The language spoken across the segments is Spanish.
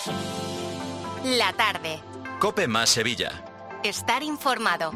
La tarde. COPE más Sevilla. Estar informado.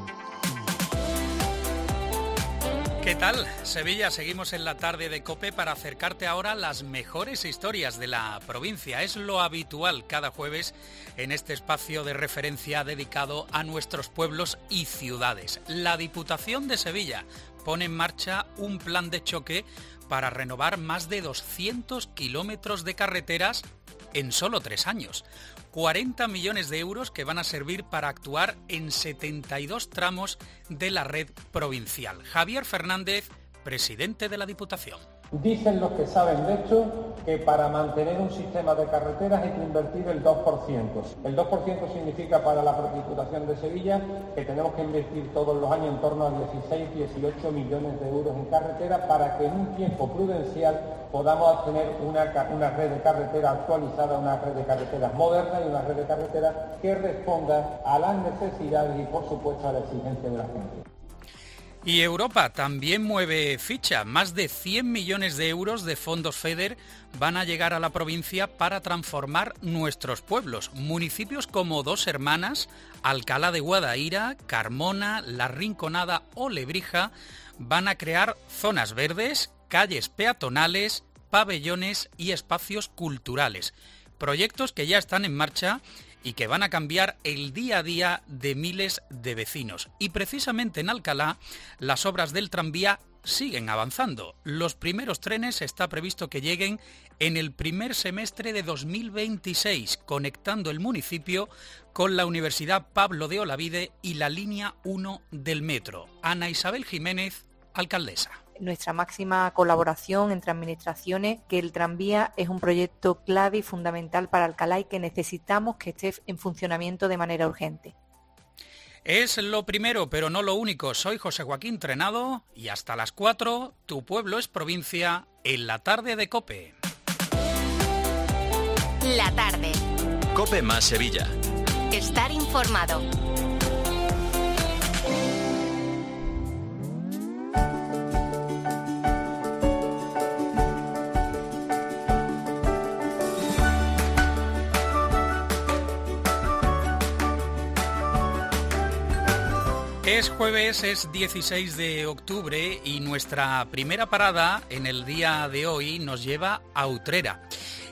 ¿Qué tal? Sevilla, seguimos en la tarde de COPE para acercarte ahora las mejores historias de la provincia. Es lo habitual cada jueves en este espacio de referencia dedicado a nuestros pueblos y ciudades. La Diputación de Sevilla pone en marcha un plan de choque para renovar más de 200 kilómetros de carreteras en solo 3 años. 40 millones de euros que van a servir para actuar en 72 tramos de la red provincial. Javier Fernández, presidente de la Diputación. Dicen los que saben de esto que para mantener un sistema de carreteras hay que invertir el 2%. El 2% significa para la Diputación de Sevilla que tenemos que invertir todos los años en torno a 16-18 millones de euros en carreteras para que en un tiempo prudencial podamos tener una red de carreteras actualizada, una red de carreteras moderna y una red de carreteras que responda a las necesidades y, por supuesto, a la exigencia de la gente. Y Europa también mueve ficha. Más de 100 millones de euros de fondos FEDER van a llegar a la provincia para transformar nuestros pueblos. Municipios como Dos Hermanas, Alcalá de Guadaira, Carmona, La Rinconada o Lebrija van a crear zonas verdes, calles peatonales, pabellones y espacios culturales. Proyectos que ya están en marcha y que van a cambiar el día a día de miles de vecinos. Y precisamente en Alcalá, las obras del tranvía siguen avanzando. Los primeros trenes está previsto que lleguen en el primer semestre de 2026, conectando el municipio con la Universidad Pablo de Olavide y la línea 1 del metro. Ana Isabel Jiménez, alcaldesa. Nuestra máxima colaboración entre administraciones, que el tranvía es un proyecto clave y fundamental para Alcalá y que necesitamos que esté en funcionamiento de manera urgente. Es lo primero, pero no lo único. Soy José Joaquín Trenado y hasta las 4, tu pueblo es provincia, en la tarde de COPE. La tarde. COPE más Sevilla. Estar informado. Es jueves, es 16 de octubre y nuestra primera parada en el día de hoy nos lleva a Utrera.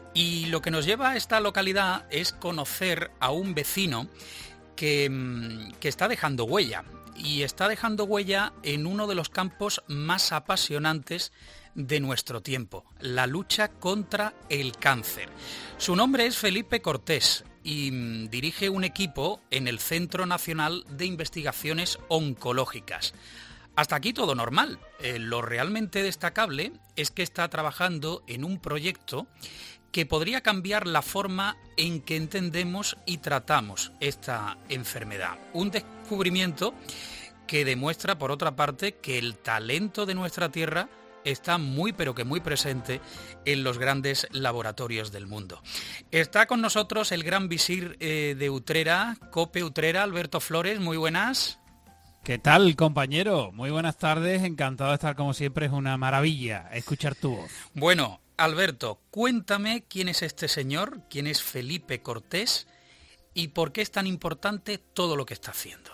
Y lo que nos lleva a esta localidad es conocer a un vecino que está dejando huella. Y está dejando huella en uno de los campos más apasionantes de nuestro tiempo, la lucha contra el cáncer. Su nombre es Felipe Cortés y dirige un equipo en el Centro Nacional de Investigaciones Oncológicas. Hasta aquí todo normal. Lo realmente destacable es que está trabajando en un proyecto que podría cambiar la forma en que entendemos y tratamos esta enfermedad. Un descubrimiento que demuestra, por otra parte, que el talento de nuestra tierra está muy pero que muy presente en los grandes laboratorios del mundo. Está con nosotros el gran visir de Utrera, COPE Utrera, Alberto Flores, muy buenas. ¿Qué tal, compañero? Muy buenas tardes, encantado de estar como siempre, es una maravilla escuchar tu voz. Bueno, Alberto, cuéntame quién es este señor, quién es Felipe Cortés y por qué es tan importante todo lo que está haciendo.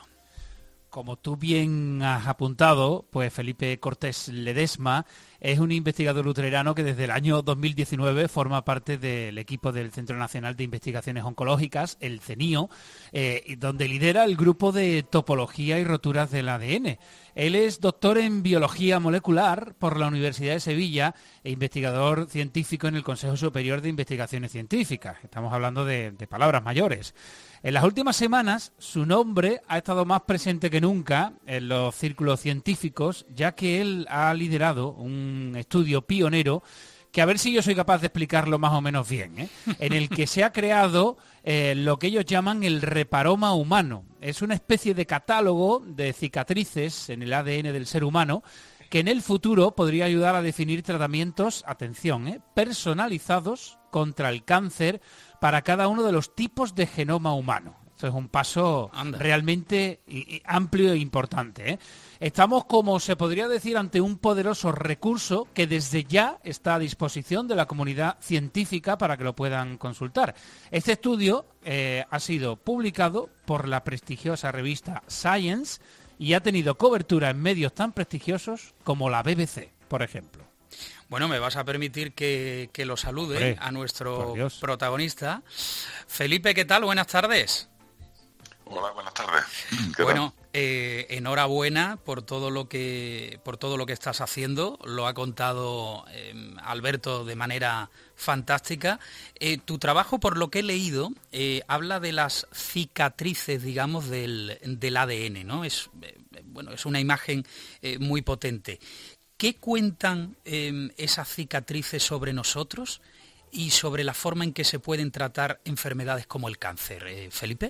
Como tú bien has apuntado, pues Felipe Cortés Ledesma es un investigador utrerano que desde el año 2019 forma parte del equipo del Centro Nacional de Investigaciones Oncológicas, el CENIO, donde lidera el grupo de topología y roturas del ADN. Él es doctor en biología molecular por la Universidad de Sevilla e investigador científico en el Consejo Superior de Investigaciones Científicas. Estamos hablando de palabras mayores. En las últimas semanas, su nombre ha estado más presente que nunca en los círculos científicos, ya que él ha liderado un estudio pionero que a ver si yo soy capaz de explicarlo más o menos bien, en el que se ha creado lo que ellos llaman el reparoma humano. Es una especie de catálogo de cicatrices en el ADN del ser humano que en el futuro podría ayudar a definir tratamientos, atención, personalizados contra el cáncer para cada uno de los tipos de genoma humano. Esto es un paso realmente amplio e importante, ¿eh? Estamos, como se podría decir, ante un poderoso recurso que desde ya está a disposición de la comunidad científica para que lo puedan consultar. Este estudio ha sido publicado por la prestigiosa revista Science y ha tenido cobertura en medios tan prestigiosos como la BBC, por ejemplo. Bueno, me vas a permitir que lo salude a nuestro protagonista. Felipe, ¿qué tal? Buenas tardes. Hola, buenas tardes. Bueno, enhorabuena por todo lo que estás haciendo. Lo ha contado Alberto de manera fantástica. Tu trabajo, por lo que he leído, habla de las cicatrices, digamos, del ADN, ¿no? Es una imagen muy potente. ¿Qué cuentan esas cicatrices sobre nosotros y sobre la forma en que se pueden tratar enfermedades como el cáncer? Felipe.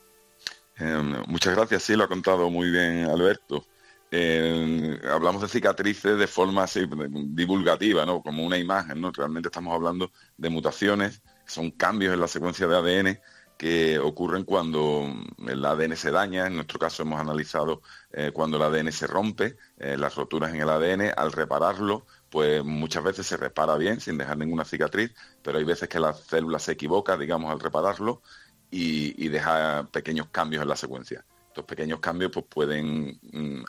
Muchas gracias, sí, lo ha contado muy bien Alberto. Hablamos de cicatrices de forma así, divulgativa, ¿no? Como una imagen, ¿no? Realmente estamos hablando de mutaciones, que son cambios en la secuencia de ADN que ocurren cuando el ADN se daña. En nuestro caso hemos analizado cuando el ADN se rompe, las roturas en el ADN. Al repararlo, pues muchas veces se repara bien, sin dejar ninguna cicatriz, pero hay veces que la célula se equivoca, digamos, al repararlo, y deja pequeños cambios en la secuencia. Estos pequeños cambios pues pueden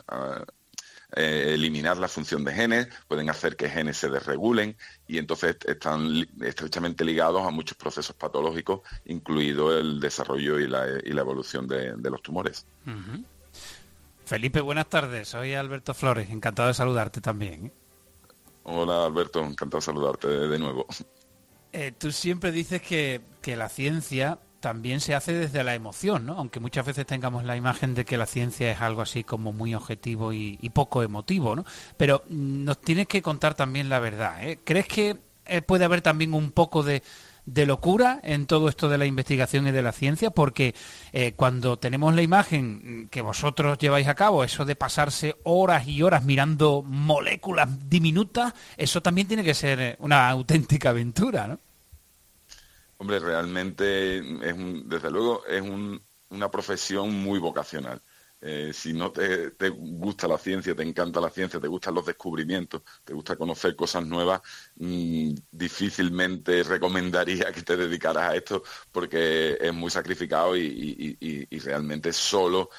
eliminar la función de genes, pueden hacer que genes se desregulen, y entonces están estrechamente ligados a muchos procesos patológicos, incluido el desarrollo y la evolución de los tumores. Uh-huh. Felipe, buenas tardes. Soy Alberto Flores, encantado de saludarte también, ¿eh? Hola Alberto, encantado de saludarte de nuevo. Tú siempre dices que la ciencia también se hace desde la emoción, ¿no? Aunque muchas veces tengamos la imagen de que la ciencia es algo así como muy objetivo y poco emotivo, ¿no? Pero nos tienes que contar también la verdad, ¿eh? ¿Crees que puede haber también un poco de locura en todo esto de la investigación y de la ciencia? Porque cuando tenemos la imagen que vosotros lleváis a cabo, eso de pasarse horas y horas mirando moléculas diminutas, eso también tiene que ser una auténtica aventura, ¿no? Hombre, realmente desde luego es una profesión muy vocacional. Si no te gusta la ciencia, te encanta la ciencia, te gustan los descubrimientos, te gusta conocer cosas nuevas, difícilmente recomendaría que te dedicaras a esto, porque es muy sacrificado y realmente solo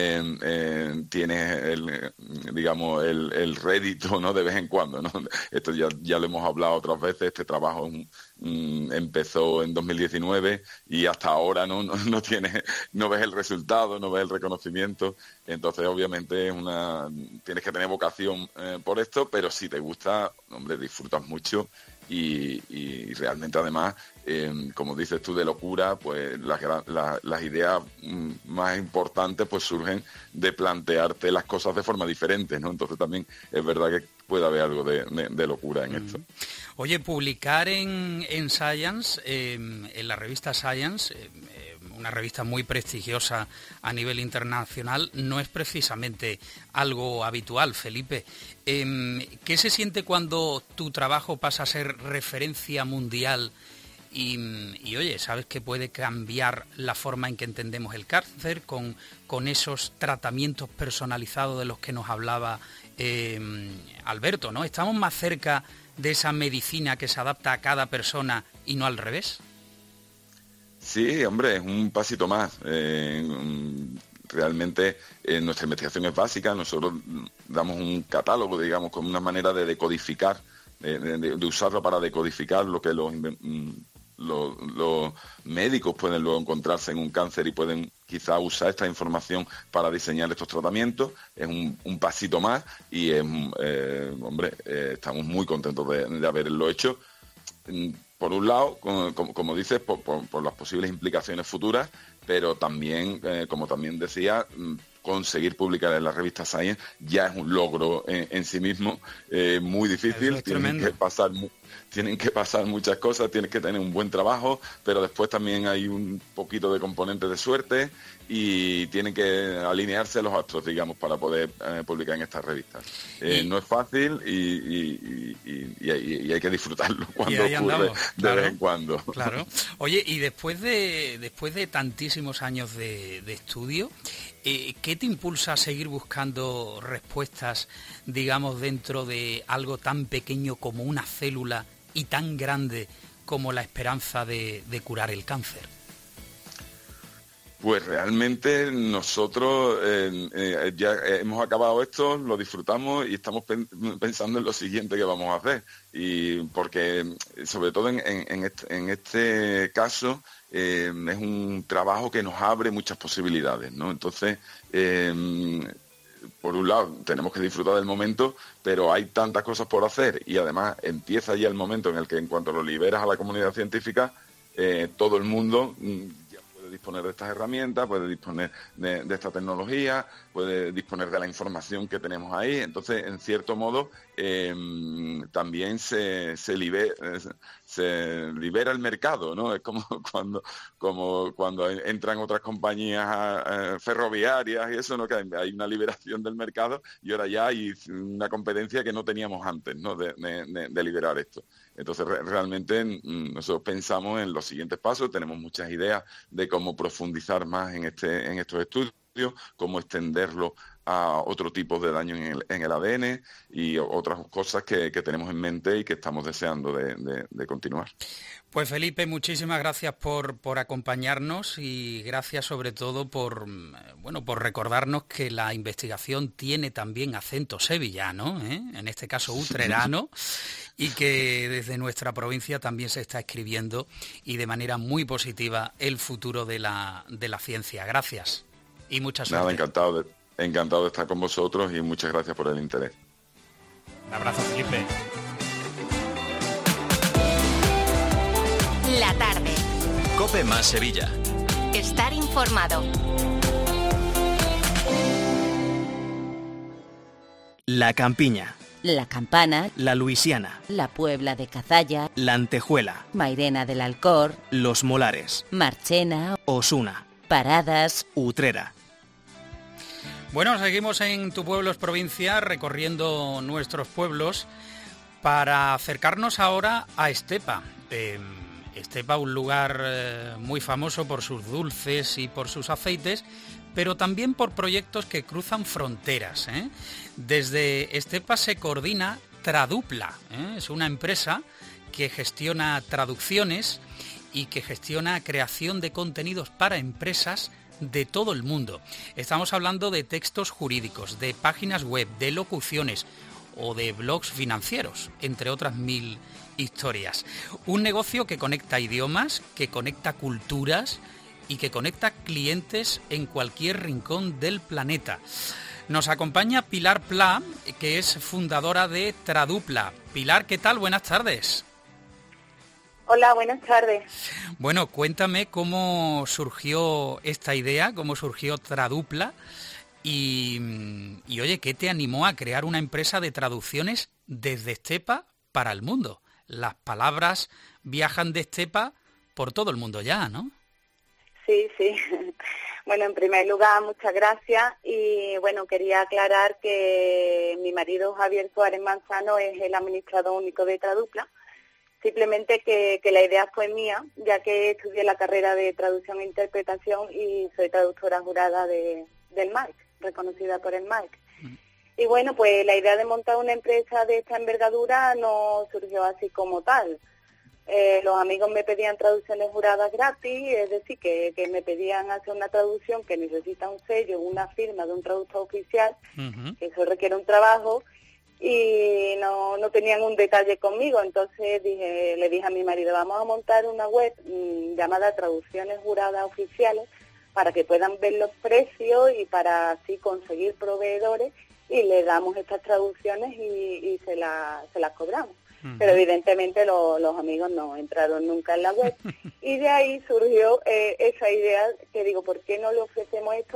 tienes el rédito, ¿no? De vez en cuando, ¿no? Esto ya lo hemos hablado otras veces. Este trabajo empezó en 2019 y hasta ahora no ves el resultado, no ves el reconocimiento. Entonces obviamente tienes que tener vocación por esto, pero si te gusta, hombre, disfrutas mucho y realmente además, como dices tú, de locura, pues las ideas más importantes pues surgen de plantearte las cosas de forma diferente, ¿no? Entonces también es verdad que puede haber algo de locura en esto. Oye, publicar en Science, en la revista Science, una revista muy prestigiosa a nivel internacional, no es precisamente algo habitual, Felipe. ¿Qué se siente cuando tu trabajo pasa a ser referencia mundial y oye, sabes que puede cambiar la forma en que entendemos el cáncer con esos tratamientos personalizados de los que nos hablaba Alberto, ¿no? ¿Estamos más cerca de esa medicina que se adapta a cada persona y no al revés? Sí, hombre, es un pasito más. Realmente nuestra investigación es básica. Nosotros damos un catálogo, digamos, con una manera de decodificar, de usarlo para decodificar lo que los médicos pueden luego encontrarse en un cáncer y pueden quizá usar esta información para diseñar estos tratamientos. Es un pasito más y estamos muy contentos de haberlo hecho. Por un lado, como dices, por las posibles implicaciones futuras, pero también, como también decía, conseguir publicar en la revista Science ya es un logro en sí mismo, muy difícil. Tienen que pasar muchas cosas, tienes que tener un buen trabajo, pero después también hay un poquito de componente de suerte y tienen que alinearse los astros, digamos, para poder publicar en estas revistas. No es fácil y hay que disfrutarlo cuando ocurre de vez en cuando. Claro. Oye, y después de tantísimos años de estudio, ¿qué te impulsa a seguir buscando respuestas, digamos, dentro de algo tan pequeño como una célula y tan grande como la esperanza de curar el cáncer? Pues realmente nosotros ya hemos acabado esto, lo disfrutamos y estamos pensando en lo siguiente que vamos a hacer. Y porque, sobre todo en este caso, es un trabajo que nos abre muchas posibilidades, ¿no? Entonces, por un lado, tenemos que disfrutar del momento, pero hay tantas cosas por hacer y además empieza ya el momento en el que, en cuanto lo liberas a la comunidad científica, todo el mundo disponer de estas herramientas, puede disponer de esta tecnología, puede disponer de la información que tenemos ahí. Entonces, en cierto modo, también se libera el mercado, ¿no? Es como cuando entran otras compañías ferroviarias y eso, ¿no? Que hay una liberación del mercado y ahora ya hay una competencia que no teníamos antes, ¿no? De liberar esto. Entonces, realmente nosotros pensamos en los siguientes pasos, tenemos muchas ideas de cómo profundizar más en estos estudios, cómo extenderlo a otro tipo de daño en el ADN y otras cosas que tenemos en mente y que estamos deseando de continuar. Pues Felipe, muchísimas gracias por acompañarnos y gracias sobre todo por recordarnos que la investigación tiene también acento sevillano, en este caso utrerano, y que desde nuestra provincia también se está escribiendo y de manera muy positiva el futuro de la ciencia. Gracias y mucha suerte. Nada, encantado de estar con vosotros y muchas gracias por el interés. Un abrazo, Felipe. La tarde. COPE más Sevilla. Estar informado. La Campiña. La Campana. La Luisiana. La Puebla de Cazalla. La Antejuela. Mairena del Alcor. Los Molares. Marchena. Osuna. Paradas. Utrera. Bueno, seguimos en Tu Pueblo es Provincia, recorriendo nuestros pueblos para acercarnos ahora a Estepa. Estepa, un lugar muy famoso por sus dulces y por sus aceites, pero también por proyectos que cruzan fronteras. Desde Estepa se coordina Tradupla. Es una empresa que gestiona traducciones y que gestiona creación de contenidos para empresas de todo el mundo. Estamos hablando de textos jurídicos, de páginas web, de locuciones o de blogs financieros, entre otras 1000 historias. Un negocio que conecta idiomas, que conecta culturas y que conecta clientes en cualquier rincón del planeta. Nos acompaña Pilar Pla, que es fundadora de Tradupla. Pilar, ¿qué tal? Buenas tardes. Hola, buenas tardes. Bueno, cuéntame cómo surgió esta idea, cómo surgió Tradupla y oye, ¿qué te animó a crear una empresa de traducciones desde Estepa para el mundo? Las palabras viajan de Estepa por todo el mundo ya, ¿no? Sí. Bueno, en primer lugar, muchas gracias. Y bueno, quería aclarar que mi marido Javier Suárez Manzano es el administrador único de Tradupla. Simplemente que la idea fue mía, ya que estudié la carrera de traducción e interpretación y soy traductora jurada del MAEC, reconocida por el MAEC. Y bueno, pues la idea de montar una empresa de esta envergadura no surgió así como tal. Los amigos me pedían traducciones juradas gratis, es decir, que me pedían hacer una traducción que necesita un sello, una firma de un traductor oficial, que eso requiere un trabajo, y no tenían un detalle conmigo. Entonces le dije a mi marido, vamos a montar una web llamada Traducciones Juradas Oficiales para que puedan ver los precios y para así conseguir proveedores, y le damos estas traducciones y se las cobramos. Pero evidentemente los amigos no entraron nunca en la web y de ahí surgió esa idea que digo, ¿por qué no le ofrecemos esto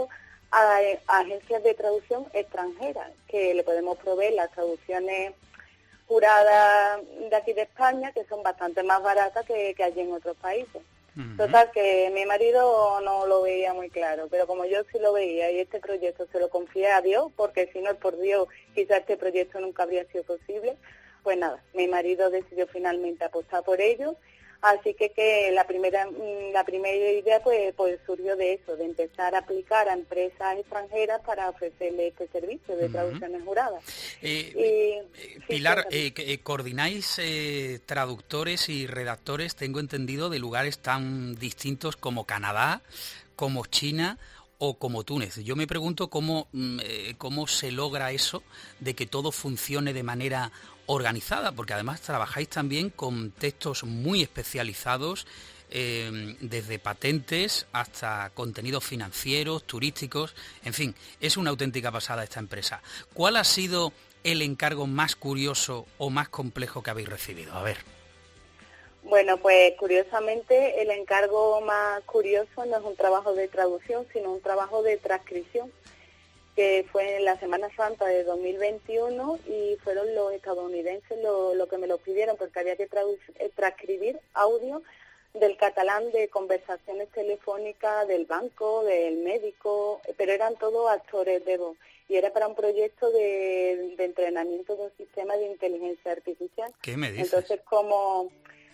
a agencias de traducción extranjeras, que le podemos proveer las traducciones juradas de aquí de España, que son bastante más baratas que allí en otros países. Total, que mi marido no lo veía muy claro, pero como yo sí lo veía y este proyecto se lo confié a Dios, porque si no es por Dios, quizás este proyecto nunca habría sido posible, pues nada, mi marido decidió finalmente apostar por ello. Así que la primera idea pues surgió de eso, de empezar a aplicar a empresas extranjeras para ofrecerle este servicio de traducciones juradas. Pilar, coordináis traductores y redactores, tengo entendido, de lugares tan distintos como Canadá, como China o como Túnez. Yo me pregunto cómo se logra eso de que todo funcione de manera organizada, porque además trabajáis también con textos muy especializados, desde patentes hasta contenidos financieros, turísticos, en fin, es una auténtica pasada esta empresa. ¿Cuál ha sido el encargo más curioso o más complejo que habéis recibido? A ver. Bueno, pues curiosamente el encargo más curioso no es un trabajo de traducción, sino un trabajo de transcripción, que fue en la Semana Santa de 2021 y fueron los estadounidenses lo que me lo pidieron, porque había que transcribir audio del catalán de conversaciones telefónicas del banco, del médico, pero eran todos actores de voz. Y era para un proyecto de entrenamiento de un sistema de inteligencia artificial. ¿Qué me dices? Entonces, como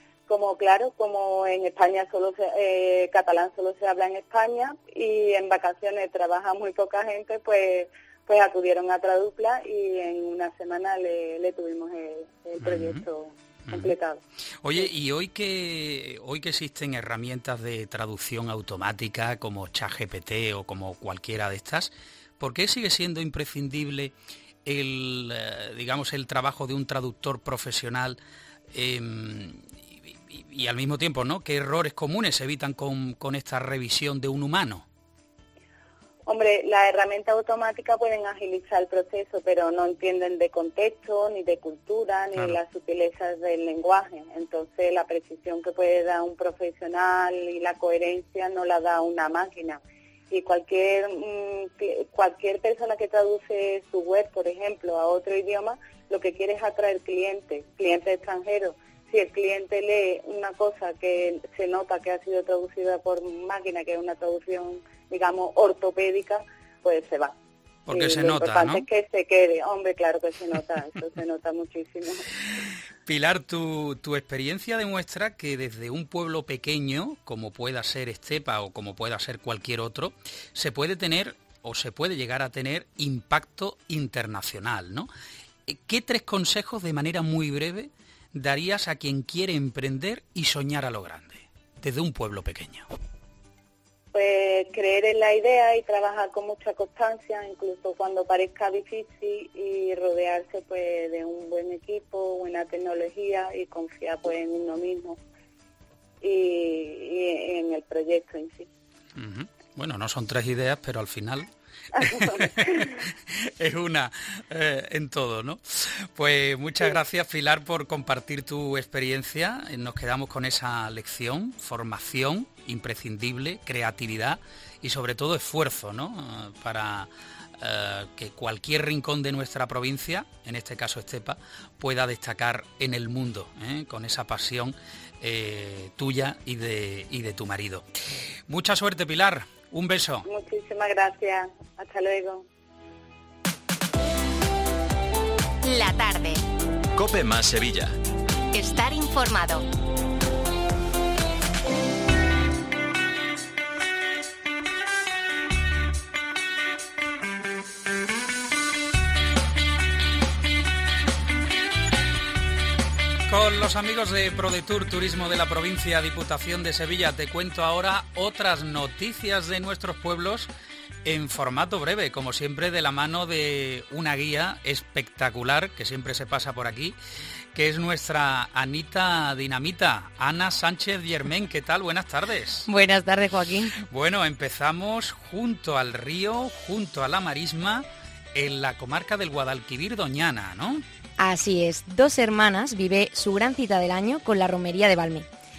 en España catalán solo se habla en España y en vacaciones trabaja muy poca gente, pues acudieron a Tradupla y en una semana le tuvimos el proyecto completado. Oye, y hoy que existen herramientas de traducción automática como ChatGPT o como cualquiera de estas, ¿por qué sigue siendo imprescindible el trabajo de un traductor profesional? Y al mismo tiempo, ¿no?, ¿qué errores comunes se evitan con esta revisión de un humano? Hombre, las herramientas automáticas pueden agilizar el proceso, pero no entienden de contexto, ni de cultura, ni las sutilezas del lenguaje. Entonces, la precisión que puede dar un profesional y la coherencia no la da una máquina. Y cualquier persona que traduce su web, por ejemplo, a otro idioma, lo que quiere es atraer clientes extranjeros. Si el cliente lee una cosa que se nota que ha sido traducida por máquina, que es una traducción, digamos, ortopédica, pues se va. Porque se nota, nota, ¿no? Lo importante es que se quede. Hombre, claro que se nota, eso se nota muchísimo. Pilar, tu experiencia demuestra que desde un pueblo pequeño, como pueda ser Estepa o como pueda ser cualquier otro, se puede tener o se puede llegar a tener impacto internacional, ¿no? ¿Qué 3 consejos, de manera muy breve, darías a quien quiere emprender y soñar a lo grande, desde un pueblo pequeño? Pues creer en la idea y trabajar con mucha constancia, incluso cuando parezca difícil, y rodearse pues de un buen equipo, buena tecnología y confiar pues en uno mismo y en el proyecto en sí. Bueno, no son 3 ideas, pero al final es una en todo, ¿no? Pues muchas gracias, Pilar, por compartir tu experiencia. Nos quedamos con esa lección: formación imprescindible, creatividad y sobre todo esfuerzo, ¿no? Para que cualquier rincón de nuestra provincia, en este caso Estepa, pueda destacar en el mundo, con esa pasión tuya y de tu marido. Mucha suerte, Pilar. Un beso. Muchísimas gracias. Hasta luego. La tarde. COPE más Sevilla. Estar informado. Con los amigos de ProDetour Turismo de la provincia Diputación de Sevilla te cuento ahora otras noticias de nuestros pueblos en formato breve, como siempre de la mano de una guía espectacular que siempre se pasa por aquí, que es nuestra Anita Dinamita, Ana Sánchez Germén. ¿Qué tal? Buenas tardes. Buenas tardes, Joaquín. Bueno, empezamos junto al río, junto a la marisma, en la comarca del Guadalquivir Doñana, ¿no? Así es, 2 hermanas vive su gran cita del año con la romería de Valmí.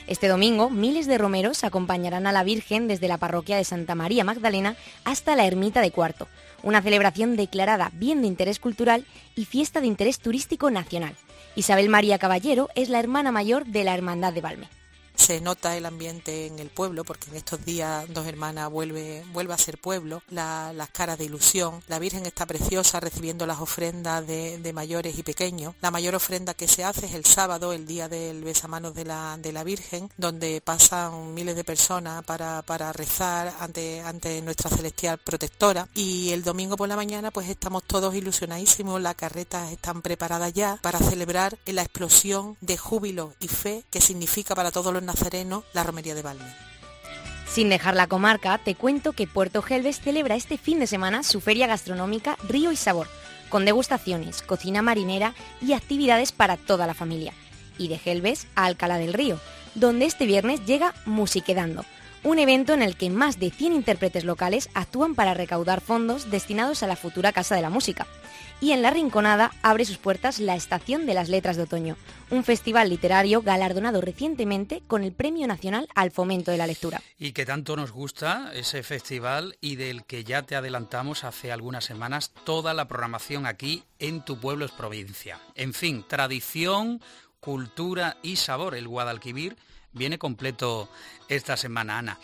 Este domingo, miles de romeros acompañarán a la Virgen desde la parroquia de Santa María Magdalena hasta la ermita de Cuarto, una celebración declarada bien de interés cultural y fiesta de interés turístico nacional. Isabel María Caballero es la hermana mayor de la Hermandad de Valme. Se nota el ambiente en el pueblo, porque en estos días Dos Hermanas vuelve a ser pueblo, las caras de ilusión. La Virgen está preciosa recibiendo las ofrendas de mayores y pequeños. La mayor ofrenda que se hace es el sábado, el día del besamanos de la Virgen, donde pasan miles de personas para rezar ante nuestra celestial protectora. Y el domingo por la mañana pues estamos todos ilusionadísimos, las carretas están preparadas ya para celebrar la explosión de júbilo y fe que significa para todos los nazarenos la romería de Valme. Sin dejar la comarca, te cuento que Puerto Gelbes celebra este fin de semana su feria gastronómica Río y Sabor, con degustaciones, cocina marinera y actividades para toda la familia. Y de Gelbes a Alcalá del Río, donde este viernes llega Musiquedando, un evento en el que más de 100 intérpretes locales actúan para recaudar fondos destinados a la futura Casa de la Música. Y en La Rinconada abre sus puertas la Estación de las Letras de Otoño, un festival literario galardonado recientemente con el Premio Nacional al Fomento de la Lectura. Y que tanto nos gusta ese festival y del que ya te adelantamos hace algunas semanas toda la programación aquí en Tu Pueblo es Provincia. En fin, tradición, cultura y sabor. El Guadalquivir viene completo esta semana, Ana.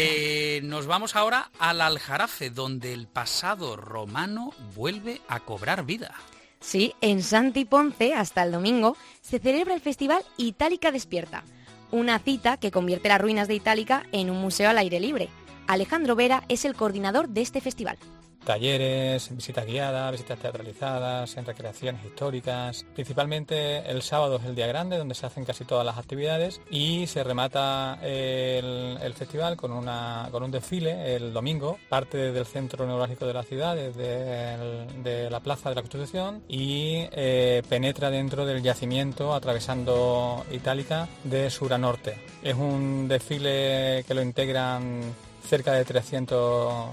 Nos vamos ahora al Aljarafe, donde el pasado romano vuelve a cobrar vida. Sí, en Santi Ponce, hasta el domingo, se celebra el festival Itálica Despierta, una cita que convierte las ruinas de Itálica en un museo al aire libre. Alejandro Vera es el coordinador de este festival. Talleres, visitas guiadas, visitas teatralizadas, en recreaciones históricas. Principalmente el sábado es el día grande, donde se hacen casi todas las actividades, y se remata el festival con un desfile el domingo. Parte del centro neurálgico de la ciudad, de la Plaza de la Constitución, y penetra dentro del yacimiento atravesando Itálica de sur a norte. Es un desfile que lo integran cerca de 300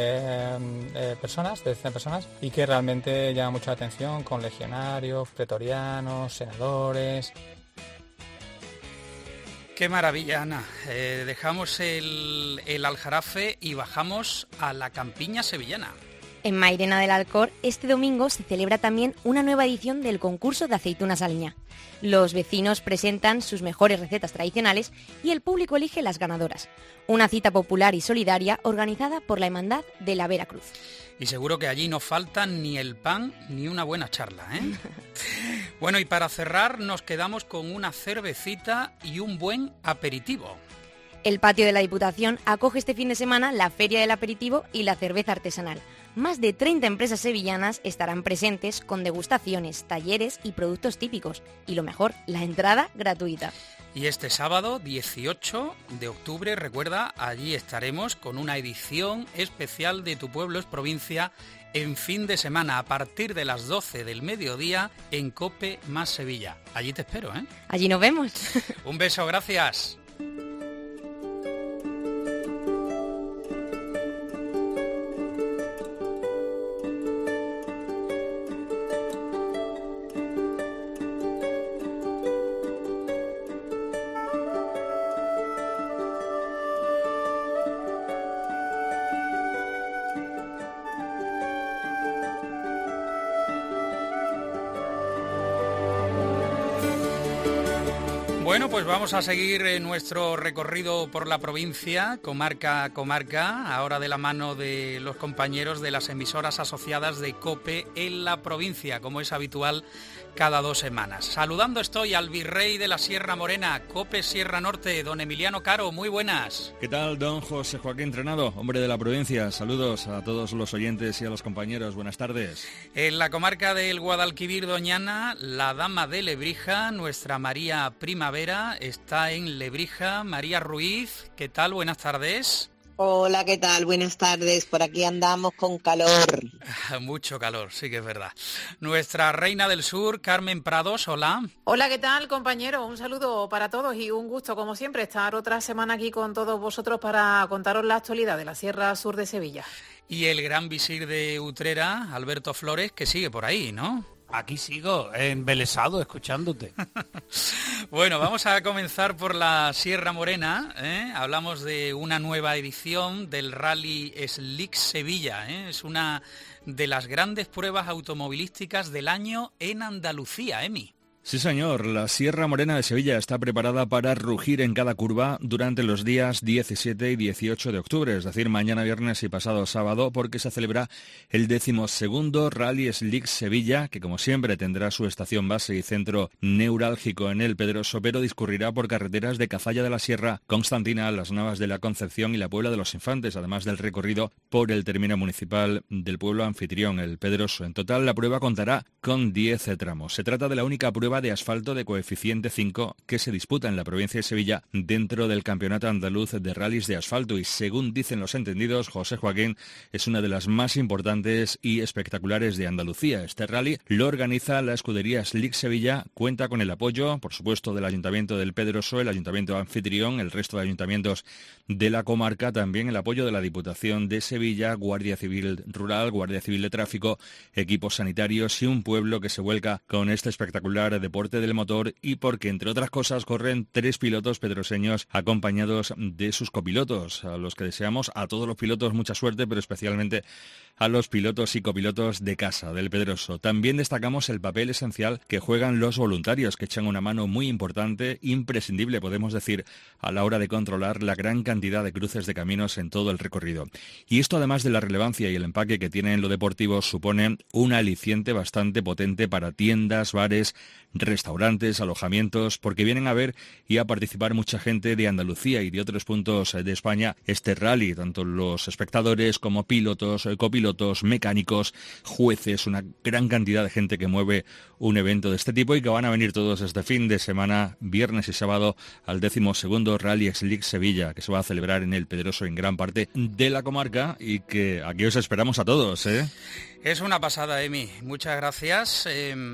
personas, y que realmente llama mucha atención, con legionarios, pretorianos, senadores. Qué maravilla, Ana. Dejamos el Aljarafe y bajamos a la campiña sevillana. En Mairena del Alcor, este domingo se celebra también una nueva edición del concurso de aceitunas aliña. Los vecinos presentan sus mejores recetas tradicionales y el público elige las ganadoras. Una cita popular y solidaria organizada por la Hermandad de la Veracruz. Y seguro que allí no faltan ni el pan ni una buena charla, ¿eh? Bueno, y para cerrar nos quedamos con una cervecita y un buen aperitivo. El patio de la Diputación acoge este fin de semana la Feria del Aperitivo y la Cerveza Artesanal. Más de 30 empresas sevillanas estarán presentes con degustaciones, talleres y productos típicos. Y lo mejor, la entrada gratuita. Y este sábado 18 de octubre, recuerda, allí estaremos con una edición especial de Tu Pueblo es Provincia en fin de semana a partir de las 12 del mediodía en COPE más Sevilla. Allí te espero, ¿eh? Allí nos vemos. Un beso, gracias. Bueno, pues vamos a seguir nuestro recorrido por la provincia, comarca a comarca, ahora de la mano de los compañeros de las emisoras asociadas de COPE en la provincia, como es habitual cada 2 semanas. Saludando estoy al virrey de la Sierra Morena, COPE Sierra Norte, don Emiliano Caro, muy buenas. ¿Qué tal, don José Joaquín Trenado, hombre de la provincia? Saludos a todos los oyentes y a los compañeros, buenas tardes. En la comarca del Guadalquivir, Doñana, la dama de Lebrija, nuestra María Primavera, está en Lebrija. María Ruiz, ¿qué tal? Buenas tardes. Hola, ¿qué tal? Buenas tardes. Por aquí andamos con calor. Mucho calor, sí que es verdad. Nuestra reina del sur, Carmen Prados, hola. Hola, ¿qué tal, compañero? Un saludo para todos y un gusto, como siempre, estar otra semana aquí con todos vosotros para contaros la actualidad de la Sierra Sur de Sevilla. Y el gran visir de Utrera, Alberto Flores, que sigue por ahí, ¿no? Aquí sigo, embelesado, escuchándote. Bueno, vamos a comenzar por la Sierra Morena, ¿eh? Hablamos de una nueva edición del Rally Slick Sevilla, ¿eh? Es una de las grandes pruebas automovilísticas del año en Andalucía, Emi. Sí, señor. La Sierra Morena de Sevilla está preparada para rugir en cada curva durante los días 17 y 18 de octubre, es decir, mañana viernes y pasado sábado, porque se celebra el 12º Rally Slick Sevilla, que como siempre tendrá su estación base y centro neurálgico en El Pedroso, pero discurrirá por carreteras de Cazalla de la Sierra, Constantina, Las Navas de la Concepción y la Puebla de los Infantes, además del recorrido por el término municipal del pueblo anfitrión, El Pedroso. En total, la prueba contará con 10 tramos. Se trata de la única prueba de asfalto de coeficiente 5 que se disputa en la provincia de Sevilla dentro del Campeonato Andaluz de Rallys de Asfalto y, según dicen los entendidos, José Joaquín, es una de las más importantes y espectaculares de Andalucía. Este rally lo organiza la escudería Slick Sevilla, cuenta con el apoyo, por supuesto, del Ayuntamiento del Pedroso, el Ayuntamiento anfitrión, el resto de ayuntamientos de la comarca, también el apoyo de la Diputación de Sevilla, Guardia Civil Rural, Guardia Civil de Tráfico, equipos sanitarios y un pueblo que se vuelca con este espectacular deporte del motor y porque, entre otras cosas, corren 3 pilotos pedroseños acompañados de sus copilotos, a los que deseamos a todos los pilotos mucha suerte, pero especialmente a los pilotos y copilotos de casa del Pedroso. También destacamos el papel esencial que juegan los voluntarios, que echan una mano muy importante, imprescindible, podemos decir, a la hora de controlar la gran cantidad de cruces de caminos en todo el recorrido. Y esto, además de la relevancia y el empaque que tiene en lo deportivo, supone un aliciente bastante potente para tiendas, bares, restaurantes, alojamientos, porque vienen a ver y a participar mucha gente de Andalucía y de otros puntos de España este rally, tanto los espectadores como pilotos, copilotos, mecánicos, jueces, una gran cantidad de gente que mueve un evento de este tipo y que van a venir todos este fin de semana, viernes y sábado, al 12º Rally Slick Sevilla, que se va a celebrar en El Pedroso, en gran parte de la comarca, y que aquí os esperamos a todos, ¿eh? Es una pasada, Emi. Muchas gracias.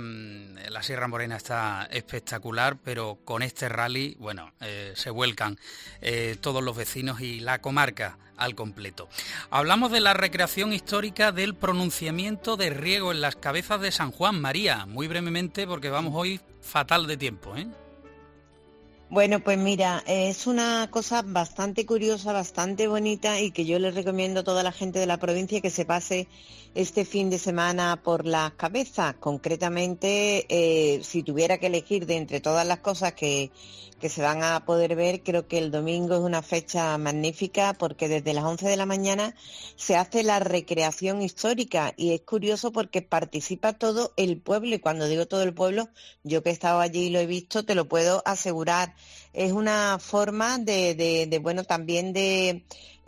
La Sierra Morena está espectacular, pero con este rally, bueno, se vuelcan todos los vecinos y la comarca al completo. Hablamos de la recreación histórica del pronunciamiento de riego en las cabezas de San Juan. María, muy brevemente, porque vamos hoy fatal de tiempo, ¿eh? Bueno, pues mira, es una cosa bastante curiosa, bastante bonita y que yo les recomiendo a toda la gente de la provincia que se pase este fin de semana por las cabezas. Concretamente, si tuviera que elegir de entre todas las cosas que se van a poder ver, creo que el domingo es una fecha magnífica porque desde las 11 de la mañana se hace la recreación histórica y es curioso porque participa todo el pueblo, y cuando digo todo el pueblo, yo que he estado allí y lo he visto, te lo puedo asegurar. Es una forma bueno, también de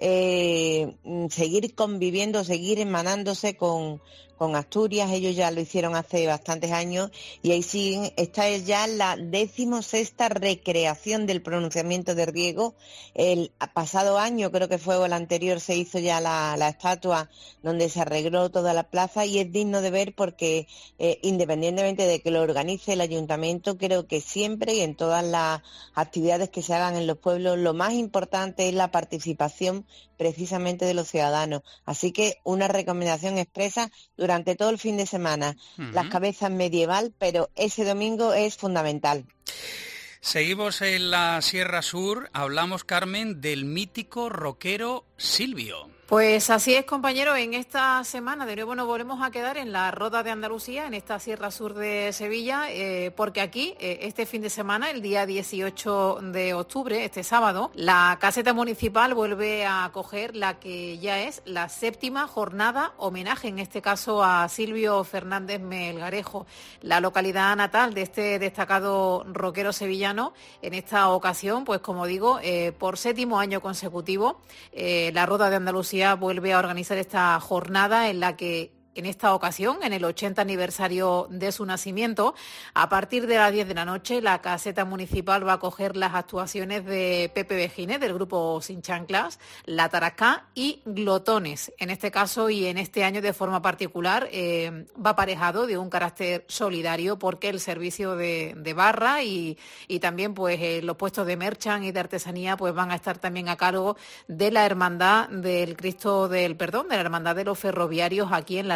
seguir conviviendo, seguir emanándose con Asturias. Ellos ya lo hicieron hace bastantes años y ahí siguen. Esta es ya la 16ª recreación del pronunciamiento de riego. El pasado año, creo que fue, o el anterior, se hizo ya la estatua donde se arregló toda la plaza y es digno de ver porque independientemente de que lo organice el ayuntamiento, creo que siempre y en todas las actividades que se hagan en los pueblos, lo más importante es la participación precisamente de los ciudadanos. Así que una recomendación expresa durante todo el fin de semana. Las cabezas medieval, pero ese domingo es fundamental. Seguimos en la Sierra Sur. Hablamos, Carmen, del mítico rockero Silvio. Pues así es, compañero, en esta semana de nuevo nos volvemos a quedar en la Roda de Andalucía, en esta Sierra Sur de Sevilla, porque aquí, este fin de semana, el día 18 de octubre, este sábado, la caseta municipal vuelve a acoger la que ya es la 7ª jornada homenaje, en este caso a Silvio Fernández Melgarejo, la localidad natal de este destacado rockero sevillano. En esta ocasión, pues como digo, por 7º año consecutivo, la Roda de Andalucía vuelve a organizar esta jornada en la que en esta ocasión, en el 80 aniversario de su nacimiento, a partir de las 10 de la noche, la caseta municipal va a acoger las actuaciones de Pepe Vejines, del grupo Sin Chanclas, La Tarascá y Glotones. En este caso y en este año de forma particular, va aparejado de un carácter solidario porque el servicio de barra y también pues los puestos de merchant y de artesanía pues van a estar también a cargo de la Hermandad del Cristo del Perdón, de la Hermandad de los Ferroviarios aquí en la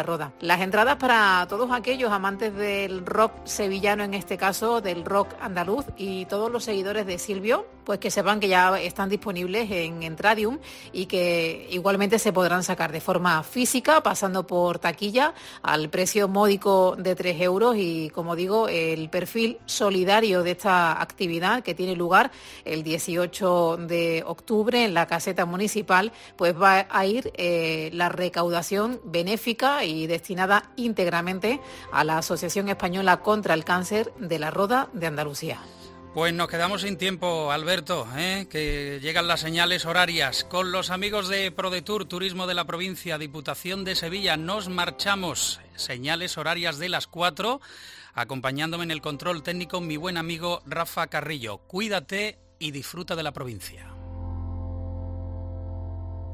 Roda. Las entradas para todos aquellos amantes del rock sevillano, en este caso del rock andaluz, y todos los seguidores de Silvio, pues que sepan que ya están disponibles en Entradium y que igualmente se podrán sacar de forma física, pasando por taquilla, al precio módico de 3 euros, y como digo, el perfil solidario de esta actividad que tiene lugar el 18 de octubre en la caseta municipal, pues va a ir la recaudación benéfica y destinada íntegramente a la Asociación Española contra el Cáncer de la Roda de Andalucía. Pues nos quedamos sin tiempo, Alberto, que llegan las señales horarias. Con los amigos de ProDetour, Turismo de la Provincia, Diputación de Sevilla, nos marchamos. Señales horarias de las 4, acompañándome en el control técnico mi buen amigo Rafa Carrillo. Cuídate y disfruta de la provincia.